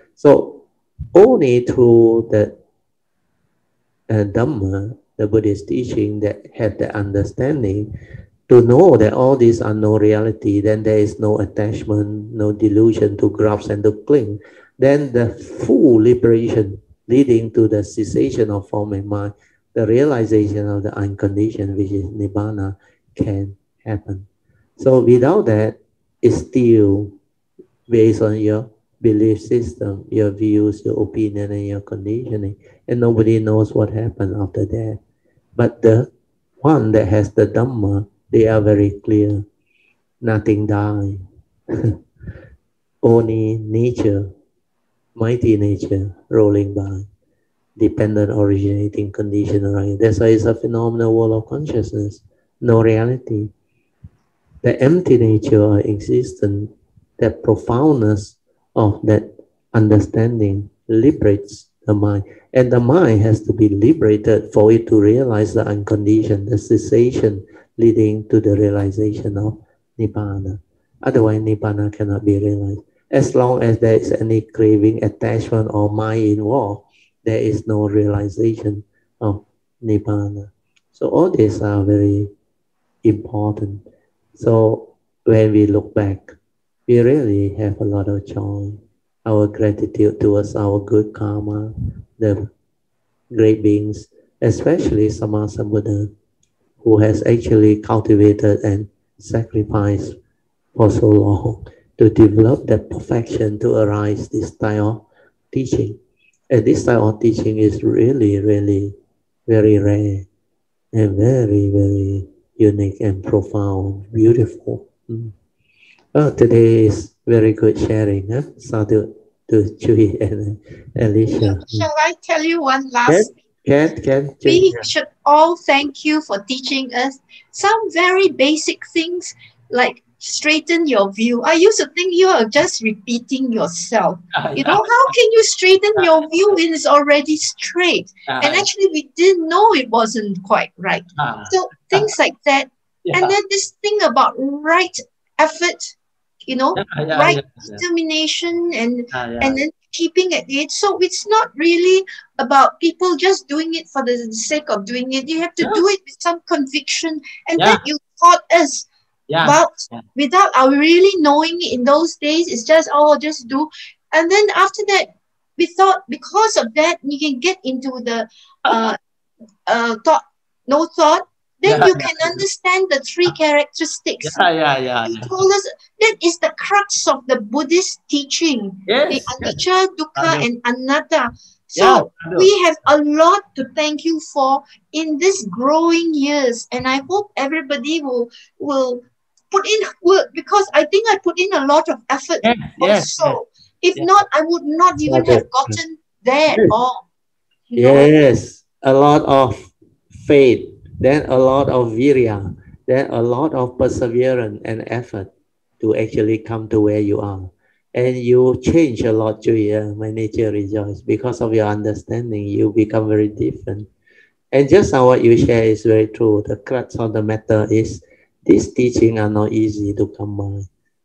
So only through the Dhamma, the Buddhist teaching, that have the understanding to know that all these are no reality, then there is no attachment, no delusion to grasp and to cling. Then the full liberation leading to the cessation of form and mind, the realization of the unconditioned, which is Nibbana, can happen. So without that, it's still based on your belief system, your views, your opinion, and your conditioning. And nobody knows what happened after that. But the one that has the Dhamma, they are very clear. Nothing dies. Only nature, mighty nature, rolling by. Dependent, originating, conditional. Right? That's why it's a phenomenal world of consciousness. No reality. The empty nature of existence, that profoundness of that understanding liberates the mind. And the mind has to be liberated for it to realize the unconditioned, the cessation leading to the realization of Nibbana. Otherwise, Nibbana cannot be realized. As long as there is any craving, attachment, or mind involved, there is no realization of Nibbana. So all these are very important. So when we look back, we really have a lot of joy. Our gratitude towards our good karma, the great beings, especially Sammasambuddha, who has actually cultivated and sacrificed for so long to develop that perfection to arise this style of teaching. And this style of teaching is really, really very rare and very, very unique and profound, beautiful. Oh, today is very good sharing. Huh? So to Chui and Alicia. Shall I tell you one Can, last? Chui. We should all thank you for teaching us some very basic things like straighten your view. I used to think you are just repeating yourself. You know, how can you straighten your view when it's already straight? And actually, we didn't know it wasn't quite right. So things like that. And then this thing about right effort, you know, right determination and then keeping at it. So it's not really about people just doing it for the sake of doing it. You have to do it with some conviction, and that you taught us about without our really knowing it in those days. It's just just do, and then after that, we thought because of that you can get into the thought, no thought. Then you can understand the three characteristics. He told us that is the crux of the Buddhist teaching. The anicca, dukkha, and anatta. So we have a lot to thank you for in this growing years, and I hope everybody will put in work, because I think I put in a lot of effort also. If not, I would not even have gotten there at all. Yes, a lot of faith, then a lot of virya, then a lot of perseverance and effort to actually come to where you are. And you change a lot, Julia. My nature rejoice. Because of your understanding, you become very different. And just now what you share is very true. The crux of the matter is these teachings are not easy to come by.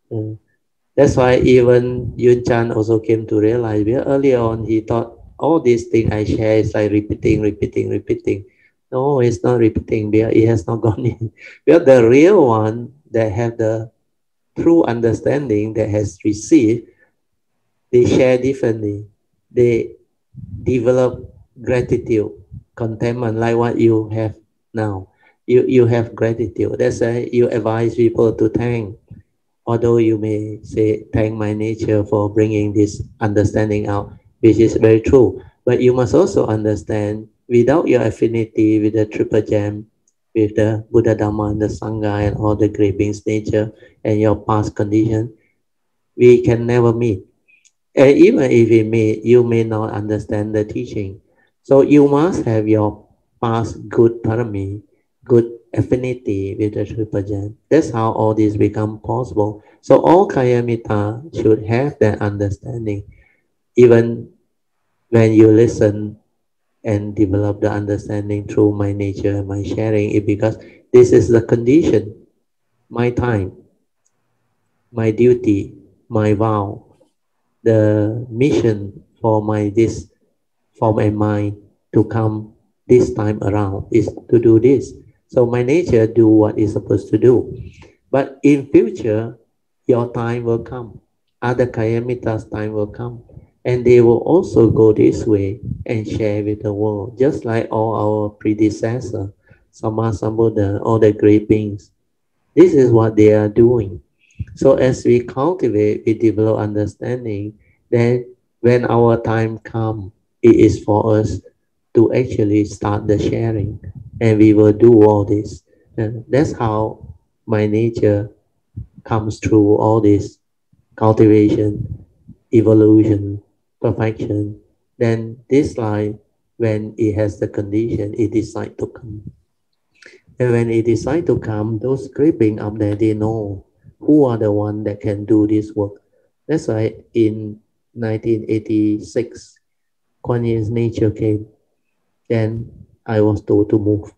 That's why even Yun Chan also came to realize, where earlier on he thought all these things I share is like repeating. No, it's not repeating because it has not gone in. Because the real one that have the true understanding that has received, they share differently. They develop gratitude, contentment, like what you have now. You have gratitude. That's why you advise people to thank. Although you may say, thank my nature for bringing this understanding out, which is very true. But you must also understand, without your affinity with the triple gem, with the Buddha, Dhamma, and the Sangha, and all the great beings' nature, and your past condition, we can never meet. And even if we meet, you may not understand the teaching. So you must have your past good parami, good affinity with the triple gem. That's how all this become possible. So all Kayamita should have that understanding, even when you listen and develop the understanding through my nature, my sharing, it because this is the condition, my time, my duty, my vow. the mission for this form and mind to come this time around is to do this. So my nature do what it's supposed to do. But in future, your time will come. Other Kayamitas' time will come. And they will also go this way and share with the world, just like all our predecessors, Sama Sambuddha, all the great beings. This is what they are doing. So as we cultivate, we develop understanding, then when our time comes, it is for us to actually start the sharing, and we will do all this. And that's how my nature comes through all this cultivation, evolution, perfection. Then this life, when it has the condition, it decides to come. And when it decides to come, those creeping up there, they know who are the one that can do this work. That's why in 1986, Kuan Yin's nature came. Then I was told to move.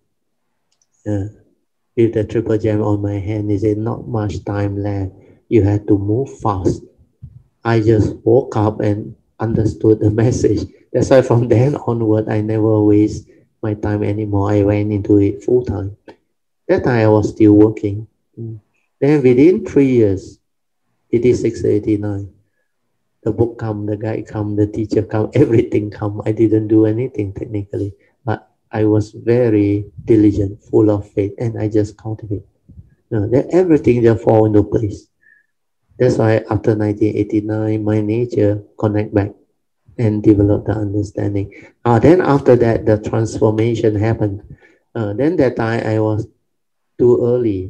With the triple gem on my hand, he said, not much time left. You have to move fast. I just woke up and understood the message. That's why from then onward, I never waste my time anymore. I went into it full time. That time I was still working. Then within 3 years, 86 to 89, the book come, the guide come, the teacher come, everything come. I didn't do anything technically, but I was very diligent, full of faith, and I just cultivate. Then everything just fall into place. That's why after 1989, my nature connect back and develop the understanding. Then after that, the transformation happened. Then that time I was too early.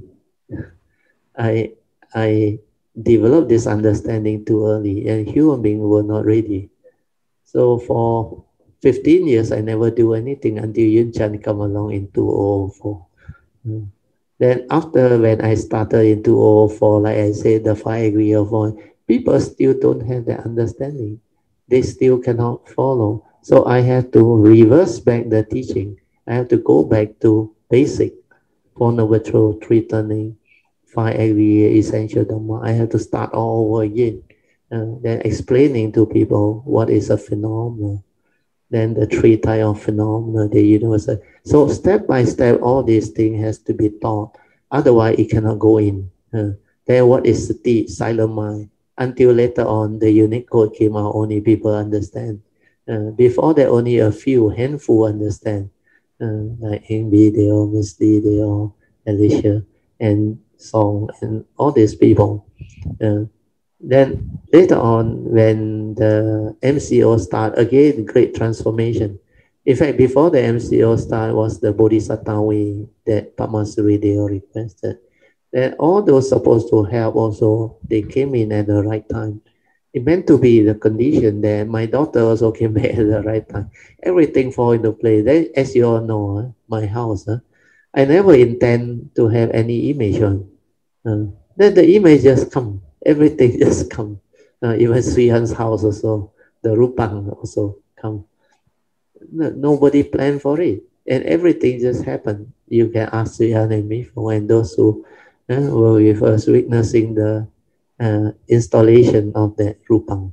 I developed this understanding too early, and human beings were not ready. So for 15 years, I never do anything until Yun Chan come along in 2004. Then after when I started in 2004, like I said, the 5 degree of voice, people still don't have that understanding. They still cannot follow. So I have to reverse back the teaching. I have to go back to basic, Four Noble Truths, Three Turning, 5 degree essential Dhamma. I have to start all over again. Then explaining to people what is a phenomenon. Then the 3 types of phenomena, the universal. So step by step, all these things has to be taught. Otherwise, it cannot go in. Then what is sati, silent mind? Until later on, the unique code came out, only people understand. Before that, only a few, handful understand. Like Amy, they all, Miss Lee, they all, Alicia, and Song, and all these people. Then later on, when the MCO start, again, great transformation. In fact, before the MCO start was the Bodhisattva way that Padmasuri Deo requested. Then all those supposed to help also, they came in at the right time. It meant to be the condition that my daughter also came back at the right time. Everything fall into place. Then, as you all know, my house, I never intend to have any image on. Then the image just come. Everything just come. Even Sri Han's house also, the Rupang also come. Nobody planned for it. And everything just happened. You can ask Sri Han and me for when those who were with us witnessing the installation of that Rupang.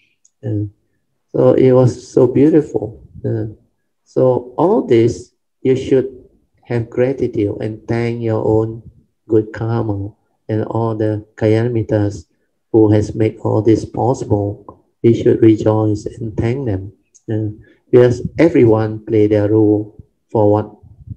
So it was so beautiful. So all this, you should have gratitude and thank your own good karma and all the Kalyana who has made all this possible. We should rejoice and thank them. Because everyone play their role for what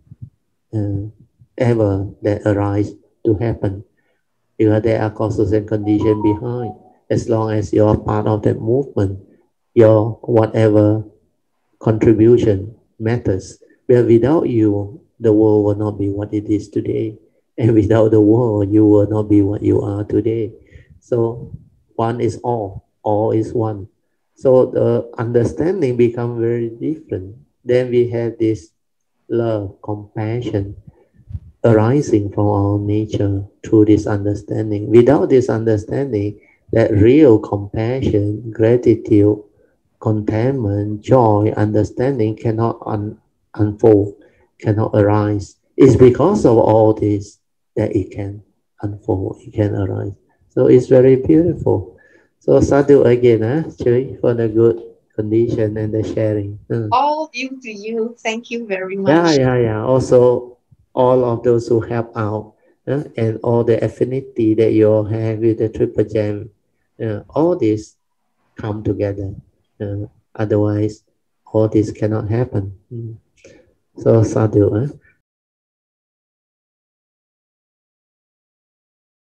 ever that arise to happen. Because there are causes and conditions behind. As long as you are part of that movement, your whatever contribution matters. But without you, the world will not be what it is today. And without the world, you will not be what you are today. So one is all is one. So the understanding becomes very different. Then we have this love, compassion arising from our nature through this understanding. Without this understanding, that real compassion, gratitude, contentment, joy, understanding cannot unfold, cannot arise. It's because of all this that it can unfold, it can arise. So it's very beautiful. So sadhu again, Chui, for the good condition and the sharing. All due to you. Thank you very Yeah, much. yeah, yeah. Also, all of those who help out and all the affinity that you all have with the Triple Gem, all this come together. Otherwise, all this cannot happen. So sadhu.